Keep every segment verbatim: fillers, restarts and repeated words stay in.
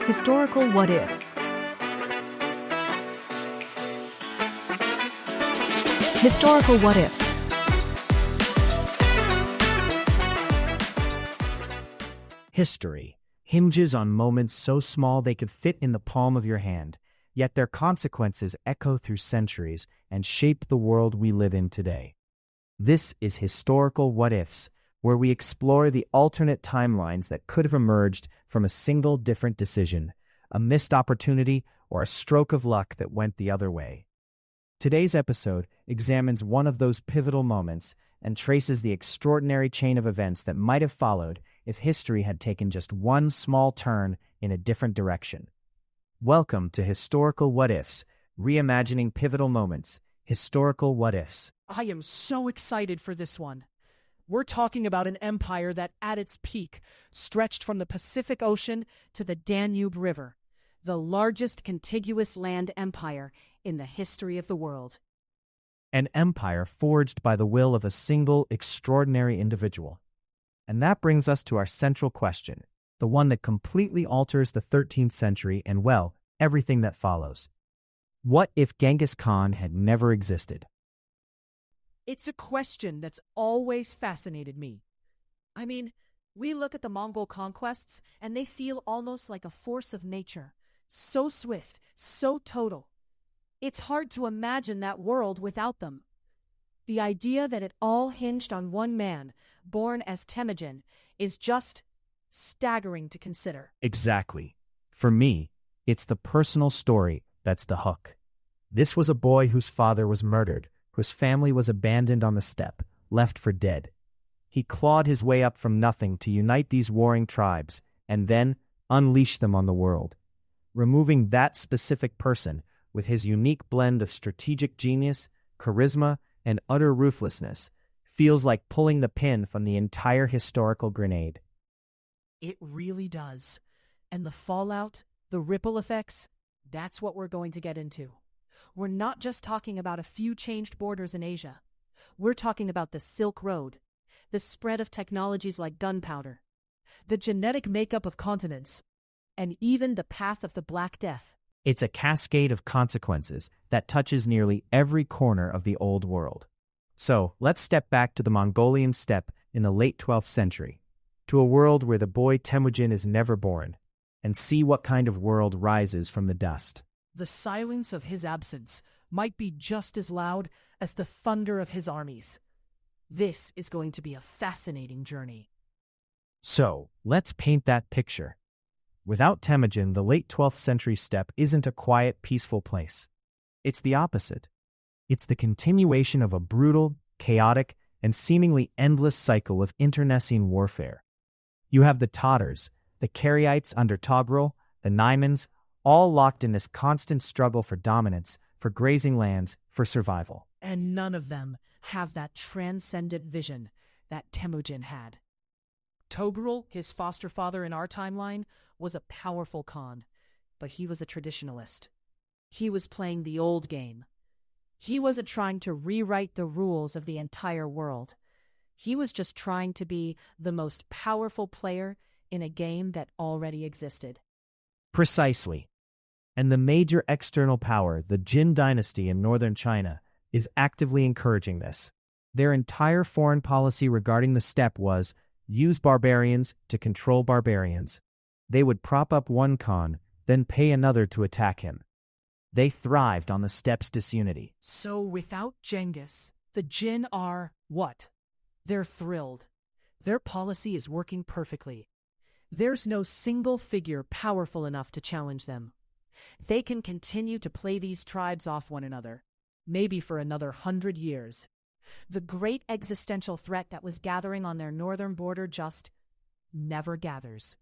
Historical What Ifs. Historical What Ifs. History hinges on moments so small they could fit in the palm of your hand, yet their consequences echo through centuries and shape the world we live in today. This is Historical What Ifs, where we explore the alternate timelines that could have emerged from a single different decision, a missed opportunity, or a stroke of luck that went the other way. Today's episode examines one of those pivotal moments and traces the extraordinary chain of events that might have followed if history had taken just one small turn in a different direction. Welcome to Historical What Ifs, reimagining pivotal moments. Historical What Ifs. I am so excited for this one. We're talking about an empire that, at its peak, stretched from the Pacific Ocean to the Danube River, the largest contiguous land empire in the history of the world. An empire forged by the will of a single extraordinary individual. And that brings us to our central question, the one that completely alters the thirteenth century and, well, everything that follows. What if Genghis Khan had never existed? It's a question that's always fascinated me. I mean, we look at the Mongol conquests, and they feel almost like a force of nature, so swift, so total. It's hard to imagine that world without them. The idea that it all hinged on one man, born as Temujin, is just staggering to consider. Exactly. For me, it's the personal story that's the hook. This was a boy whose father was murdered, whose family was abandoned on the steppe, left for dead. He clawed his way up from nothing to unite these warring tribes, and then unleash them on the world. Removing that specific person, with his unique blend of strategic genius, charisma, and utter ruthlessness, feels like pulling the pin from the entire historical grenade. It really does. And the fallout, the ripple effects, that's what we're going to get into. We're not just talking about a few changed borders in Asia. We're talking about the Silk Road, the spread of technologies like gunpowder, the genetic makeup of continents, and even the path of the Black Death. It's a cascade of consequences that touches nearly every corner of the old world. So, let's step back to the Mongolian steppe in the late twelfth century, to a world where the boy Temujin is never born, and see what kind of world rises from the dust. The silence of his absence might be just as loud as the thunder of his armies. This is going to be a fascinating journey. So, let's paint that picture. Without Temujin, the late twelfth century steppe isn't a quiet, peaceful place. It's the opposite. It's the continuation of a brutal, chaotic, and seemingly endless cycle of internecine warfare. You have the Tatars, the Karaites under Togrul, the Naimans, all locked in this constant struggle for dominance, for grazing lands, for survival. And none of them have that transcendent vision that Temujin had. Togrul, his foster father in our timeline, was a powerful Khan, but he was a traditionalist. He was playing the old game. He wasn't trying to rewrite the rules of the entire world. He was just trying to be the most powerful player in a game that already existed. Precisely. And the major external power, the Jin dynasty in northern China, is actively encouraging this. Their entire foreign policy regarding the steppe was, use barbarians to control barbarians. They would prop up one Khan, then pay another to attack him. They thrived on the steppe's disunity. So without Genghis, the Jin are what? They're thrilled. Their policy is working perfectly. There's no single figure powerful enough to challenge them. They can continue to play these tribes off one another, maybe for another hundred years. The great existential threat that was gathering on their northern border just never gathers.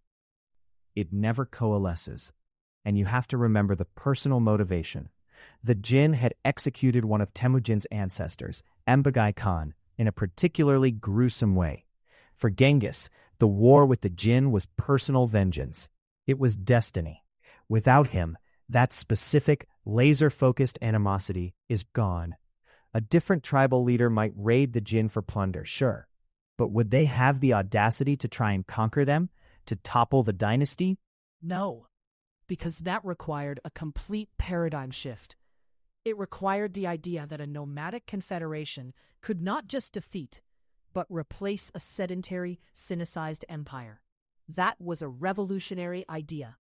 It never coalesces. And you have to remember the personal motivation. The Jin had executed one of Temujin's ancestors, Embagai Khan, in a particularly gruesome way. For Genghis, the war with the Jin was personal vengeance. It was destiny. Without him, that specific, laser-focused animosity is gone. A different tribal leader might raid the Jin for plunder, sure. But would they have the audacity to try and conquer them? To topple the dynasty? No. because that required a complete paradigm shift. It required the idea that a nomadic confederation could not just defeat, but replace a sedentary, Sinicized empire. That was a revolutionary idea.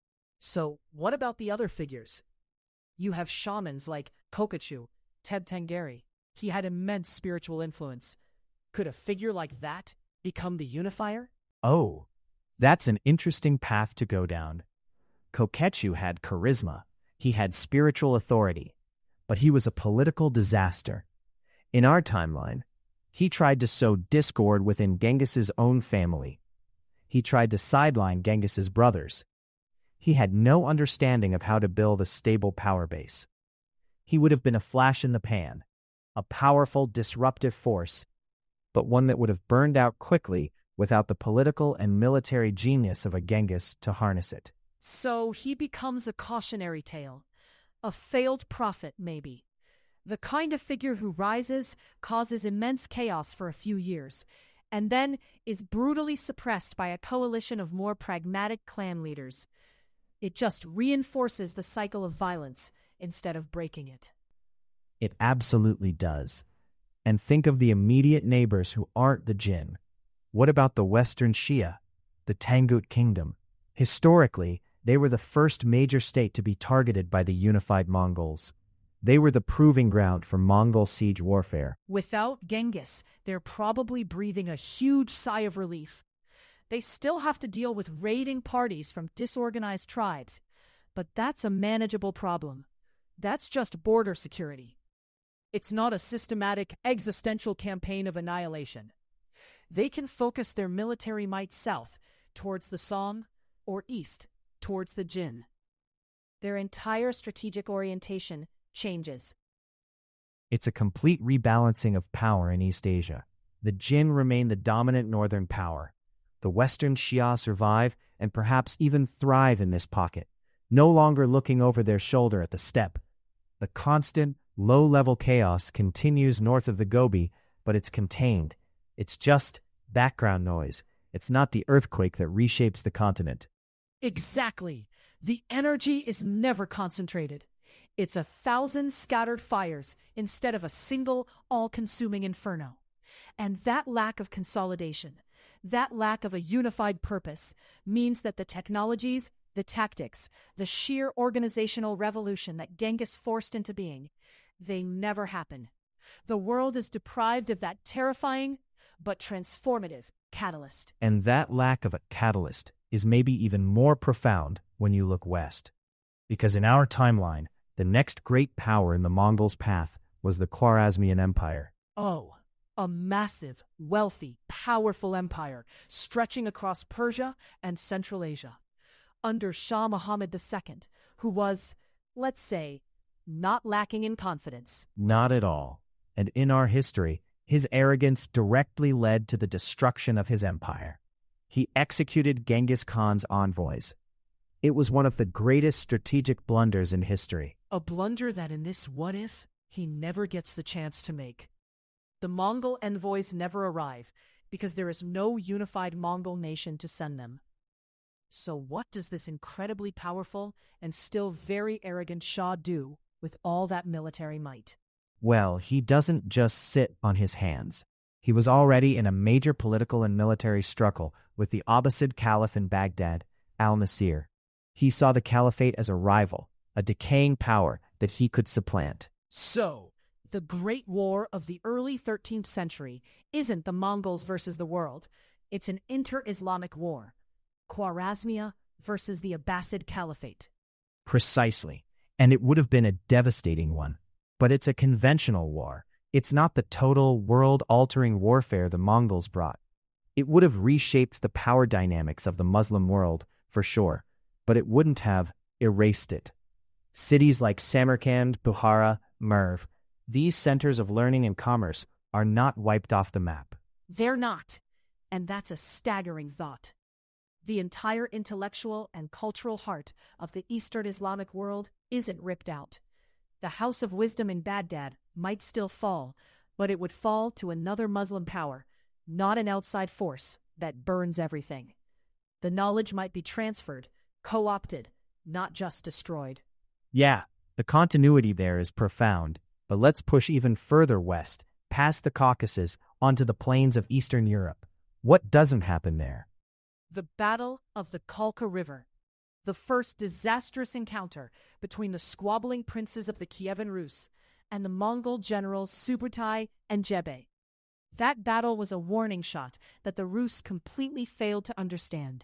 So, what about the other figures? You have shamans like Kokachu, Ted Tengeri. He had immense spiritual influence. Could a figure like that become the unifier? Oh, that's an interesting path to go down. Kokechu had charisma, he had spiritual authority, but he was a political disaster. In our timeline, he tried to sow discord within Genghis's own family. He tried to sideline Genghis's brothers. He had no understanding of how to build a stable power base. He would have been a flash in the pan, a powerful, disruptive force, but one that would have burned out quickly without the political and military genius of a Genghis to harness it. So he becomes a cautionary tale, a failed prophet maybe. The kind of figure who rises, causes immense chaos for a few years, and then is brutally suppressed by a coalition of more pragmatic clan leaders. It just reinforces the cycle of violence instead of breaking it. It absolutely does. And think of the immediate neighbors who aren't the Jin. What about the Western Shia, the Tangut Kingdom? Historically, they were the first major state to be targeted by the unified Mongols. They were the proving ground for Mongol siege warfare. Without Genghis, they're probably breathing a huge sigh of relief. They still have to deal with raiding parties from disorganized tribes, but that's a manageable problem. That's just border security. It's not a systematic, existential campaign of annihilation. They can focus their military might south, towards the Song, or east, towards the Jin. Their entire strategic orientation changes. It's a complete rebalancing of power in East Asia. The Jin remain the dominant northern power. The Western Xia survive and perhaps even thrive in this pocket, no longer looking over their shoulder at the steppe. The constant, low-level chaos continues north of the Gobi, but it's contained. It's just background noise. It's not the earthquake that reshapes the continent. Exactly. The energy is never concentrated. It's a thousand scattered fires instead of a single, all-consuming inferno. And that lack of consolidation, that lack of a unified purpose, means that the technologies, the tactics, the sheer organizational revolution that Genghis forced into being, they never happen. The world is deprived of that terrifying but transformative catalyst. And that lack of a catalyst is maybe even more profound when you look west. Because in our timeline, the next great power in the Mongols' path was the Khwarezmian Empire. Oh, a massive, wealthy, powerful empire stretching across Persia and Central Asia, under Shah Muhammad the Second, who was, let's say, not lacking in confidence. Not at all. And in our history, his arrogance directly led to the destruction of his empire. He executed Genghis Khan's envoys. It was one of the greatest strategic blunders in history. A blunder that in this what-if, he never gets the chance to make. The Mongol envoys never arrive because there is no unified Mongol nation to send them. So what does this incredibly powerful and still very arrogant Shah do with all that military might? Well, he doesn't just sit on his hands. He was already in a major political and military struggle with the Abbasid Caliph in Baghdad, al-Nasir. He saw the caliphate as a rival, a decaying power that he could supplant. So, the Great War of the early thirteenth century isn't the Mongols versus the world. It's an inter-Islamic war. Khwarezmia versus the Abbasid Caliphate. Precisely. And it would have been a devastating one. But it's a conventional war. It's not the total, world-altering warfare the Mongols brought. It would have reshaped the power dynamics of the Muslim world, for sure, but it wouldn't have erased it. Cities like Samarkand, Bukhara, Merv, these centers of learning and commerce are not wiped off the map. They're not, and that's a staggering thought. The entire intellectual and cultural heart of the Eastern Islamic world isn't ripped out. The House of Wisdom in Baghdad might still fall, but it would fall to another Muslim power, not an outside force that burns everything. The knowledge might be transferred, co-opted, not just destroyed. Yeah, the continuity there is profound, but let's push even further west, past the Caucasus, onto the plains of Eastern Europe. What doesn't happen there? The Battle of the Kalka River, the first disastrous encounter between the squabbling princes of the Kievan Rus and the Mongol generals Subutai and Jebe. That battle was a warning shot that the Rus completely failed to understand.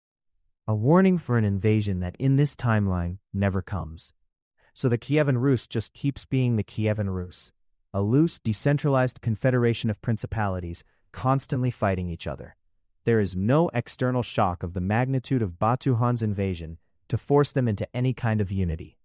A warning for an invasion that in this timeline never comes. So the Kievan Rus just keeps being the Kievan Rus, a loose, decentralized confederation of principalities constantly fighting each other. There is no external shock of the magnitude of Batu Khan's invasion to force them into any kind of unity.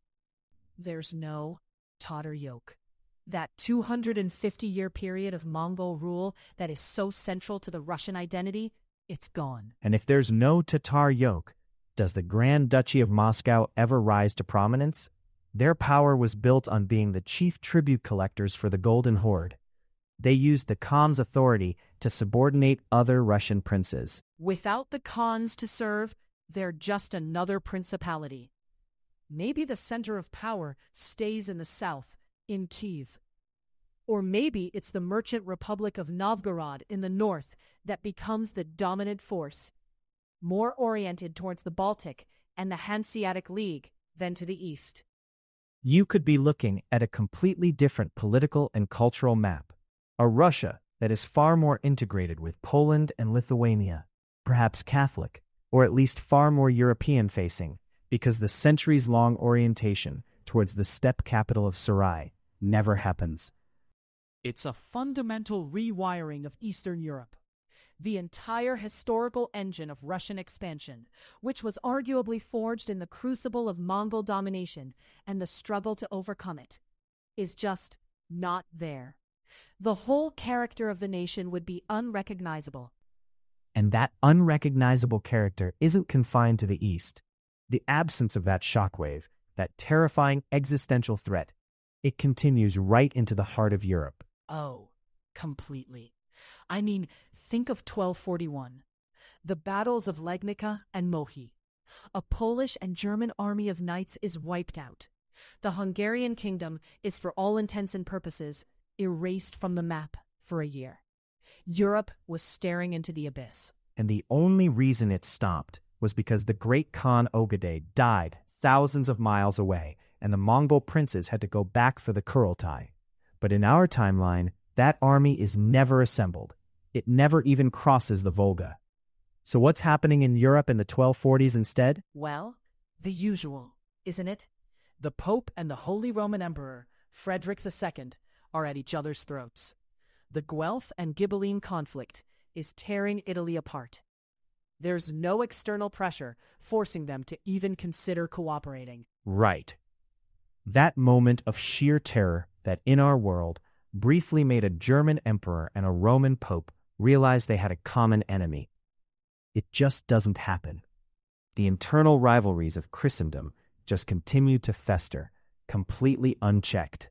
There's no Tatar yoke. That two hundred fifty year period of Mongol rule that is so central to the Russian identity, it's gone. And if there's no Tatar yoke, does the Grand Duchy of Moscow ever rise to prominence? Their power was built on being the chief tribute collectors for the Golden Horde. They used the Khan's authority to subordinate other Russian princes. Without the Khans to serve, they're just another principality. Maybe the center of power stays in the south, in Kiev. Or maybe it's the merchant republic of Novgorod in the north that becomes the dominant force, more oriented towards the Baltic and the Hanseatic League than to the east. You could be looking at a completely different political and cultural map. A Russia that is far more integrated with Poland and Lithuania, perhaps Catholic, or at least far more European-facing, because the centuries-long orientation towards the steppe capital of Sarai never happens. It's a fundamental rewiring of Eastern Europe. The entire historical engine of Russian expansion, which was arguably forged in the crucible of Mongol domination and the struggle to overcome it, is just not there. The whole character of the nation would be unrecognizable. And that unrecognizable character isn't confined to the East. The absence of that shockwave, that terrifying existential threat, it continues right into the heart of Europe. Oh, completely. I mean, think of twelve forty-one. The battles of Legnica and Mohi. A Polish and German army of knights is wiped out. The Hungarian kingdom is, for all intents and purposes, erased from the map for a year. Europe was staring into the abyss. And the only reason it stopped was because the great Khan Ogedei died thousands of miles away, and the Mongol princes had to go back for the Kurultai. But in our timeline, that army is never assembled. It never even crosses the Volga. So what's happening in Europe in the twelve forties instead? Well, the usual, isn't it? The Pope and the Holy Roman Emperor, Frederick the Second, are at each other's throats. The Guelph and Ghibelline conflict is tearing Italy apart. There's no external pressure forcing them to even consider cooperating. Right. That moment of sheer terror that in our world briefly made a German emperor and a Roman pope realize they had a common enemy. It just doesn't happen. The internal rivalries of Christendom just continue to fester, completely unchecked.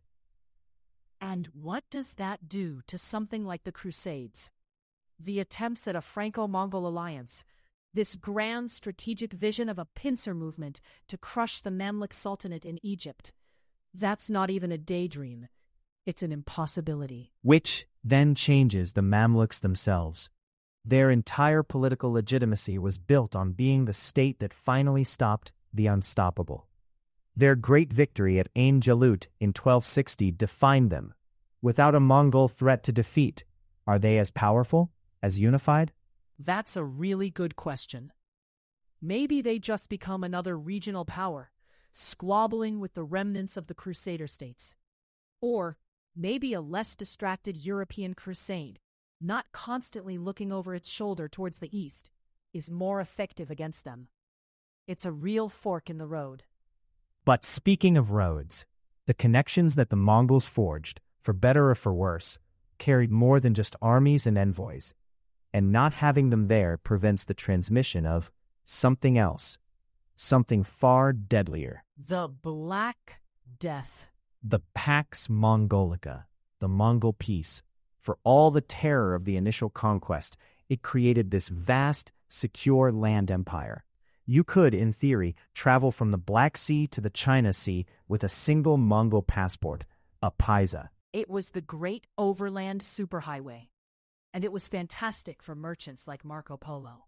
And what does that do to something like the Crusades? The attempts at a Franco-Mongol alliance, this grand strategic vision of a pincer movement to crush the Mamluk Sultanate in Egypt. That's not even a daydream. It's an impossibility. Which then changes the Mamluks themselves. Their entire political legitimacy was built on being the state that finally stopped the unstoppable. Their great victory at Ain Jalut in twelve sixty defined them. Without a Mongol threat to defeat, are they as powerful, as unified? That's a really good question. Maybe they just become another regional power, squabbling with the remnants of the Crusader states. Or maybe a less distracted European crusade, not constantly looking over its shoulder towards the east, is more effective against them. It's a real fork in the road. But speaking of roads, the connections that the Mongols forged, for better or for worse, carried more than just armies and envoys. And not having them there prevents the transmission of something else, something far deadlier. The Black Death. The Pax Mongolica, the Mongol Peace. For all the terror of the initial conquest, it created this vast, secure land empire. You could, in theory, travel from the Black Sea to the China Sea with a single Mongol passport, a paisa. It was the great overland superhighway, and it was fantastic for merchants like Marco Polo.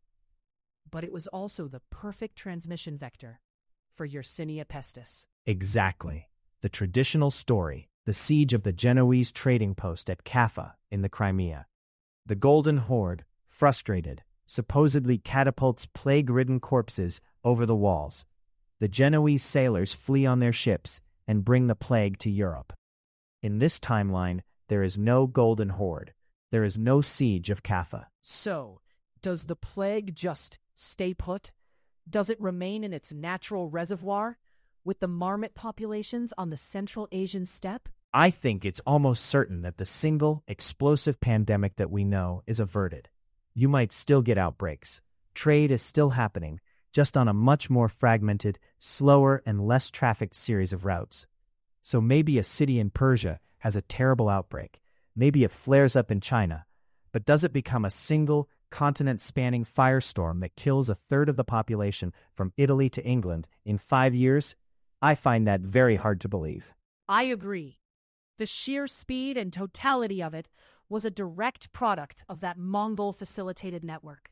But it was also the perfect transmission vector for Yersinia Pestis. Exactly. The traditional story, the siege of the Genoese trading post at Kaffa in the Crimea. The Golden Horde, frustrated, supposedly catapults plague-ridden corpses over the walls. The Genoese sailors flee on their ships and bring the plague to Europe. In this timeline, there is no Golden Horde. There is no siege of Kaffa. So, does the plague just stay put? Does it remain in its natural reservoir, with the marmot populations on the Central Asian steppe? I think it's almost certain that the single, explosive pandemic that we know is averted. You might still get outbreaks. Trade is still happening, just on a much more fragmented, slower, and less trafficked series of routes. So maybe a city in Persia has a terrible outbreak. Maybe it flares up in China. But does it become a single, continent-spanning firestorm that kills a third of the population from Italy to England in five years? I find that very hard to believe. I agree. The sheer speed and totality of it was a direct product of that Mongol-facilitated network.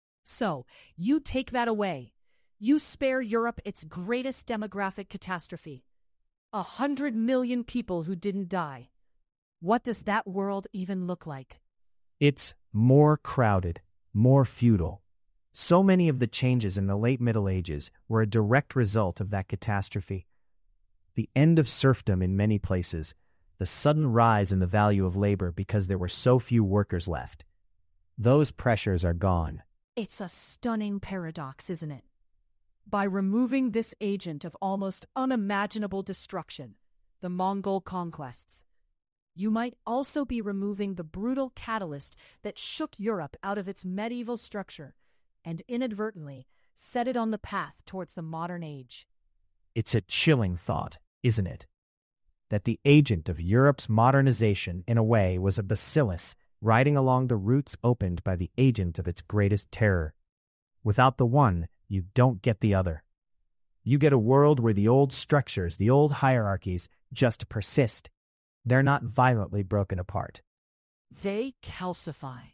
So, you take that away. You spare Europe its greatest demographic catastrophe. A hundred million people who didn't die. What does that world even look like? It's more crowded, more feudal. So many of the changes in the late Middle Ages were a direct result of that catastrophe. The end of serfdom in many places, the sudden rise in the value of labor because there were so few workers left. Those pressures are gone. It's a stunning paradox, isn't it? By removing this agent of almost unimaginable destruction, the Mongol conquests, you might also be removing the brutal catalyst that shook Europe out of its medieval structure and inadvertently set it on the path towards the modern age. It's a chilling thought, isn't it? That the agent of Europe's modernization, in a way, was a bacillus riding along the routes opened by the agent of its greatest terror. Without the one, you don't get the other. You get a world where the old structures, the old hierarchies, just persist. They're not violently broken apart. They calcify.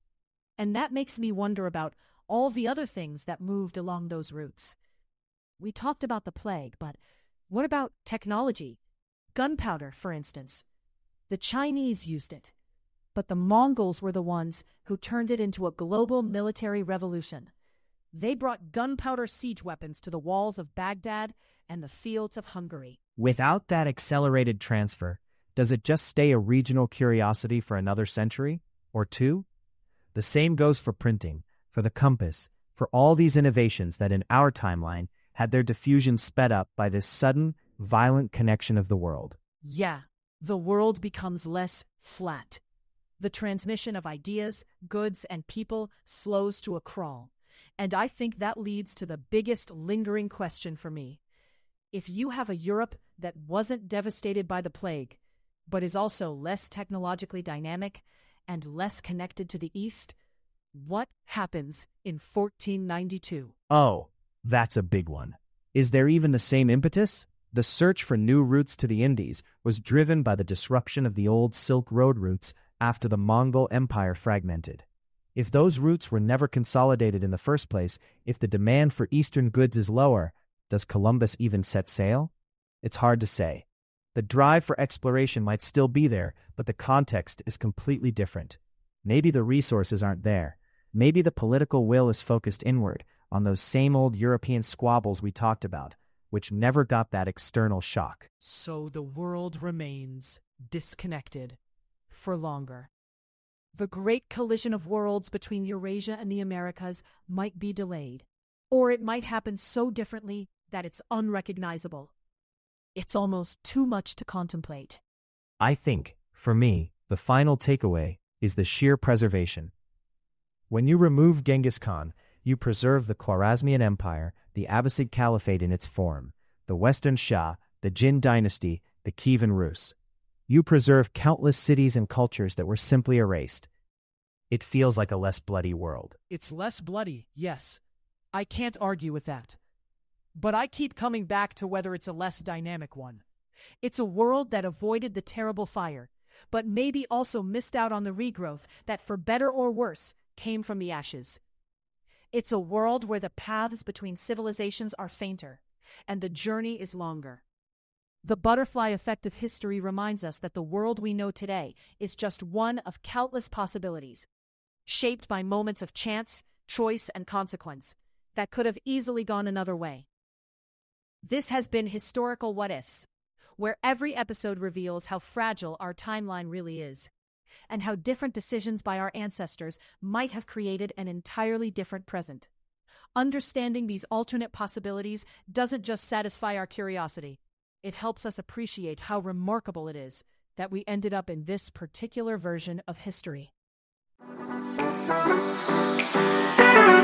And that makes me wonder about all the other things that moved along those routes. We talked about the plague, but what about technology? Gunpowder, for instance. The Chinese used it, but the Mongols were the ones who turned it into a global military revolution. They brought gunpowder siege weapons to the walls of Baghdad and the fields of Hungary. Without that accelerated transfer, does it just stay a regional curiosity for another century? Or two? The same goes for printing, for the compass, for all these innovations that in our timeline had their diffusion sped up by this sudden, violent connection of the world. Yeah, the world becomes less flat. The transmission of ideas, goods, and people slows to a crawl. And I think that leads to the biggest lingering question for me. If you have a Europe that wasn't devastated by the plague, but is also less technologically dynamic and less connected to the East, what happens in fourteen ninety-two? Oh, that's a big one. Is there even the same impetus? The search for new routes to the Indies was driven by the disruption of the old Silk Road routes after the Mongol Empire fragmented. If those routes were never consolidated in the first place, if the demand for Eastern goods is lower, does Columbus even set sail? It's hard to say. The drive for exploration might still be there, but the context is completely different. Maybe the resources aren't there. Maybe the political will is focused inward, on those same old European squabbles we talked about, which never got that external shock. So the world remains disconnected for longer. The great collision of worlds between Eurasia and the Americas might be delayed, or it might happen so differently that it's unrecognizable. It's almost too much to contemplate. I think, for me, the final takeaway is the sheer preservation. When you remove Genghis Khan, you preserve the Khwarezmian Empire, the Abbasid Caliphate in its form, the Western Shah, the Jin dynasty, the Kievan Rus. You preserve countless cities and cultures that were simply erased. It feels like a less bloody world. It's less bloody, yes. I can't argue with that. But I keep coming back to whether it's a less dynamic one. It's a world that avoided the terrible fire, but maybe also missed out on the regrowth that, for better or worse, came from the ashes. It's a world where the paths between civilizations are fainter, and the journey is longer. The butterfly effect of history reminds us that the world we know today is just one of countless possibilities, shaped by moments of chance, choice, and consequence that could have easily gone another way. This has been Historical What Ifs, where every episode reveals how fragile our timeline really is, and how different decisions by our ancestors might have created an entirely different present. Understanding these alternate possibilities doesn't just satisfy our curiosity. It helps us appreciate how remarkable it is that we ended up in this particular version of history.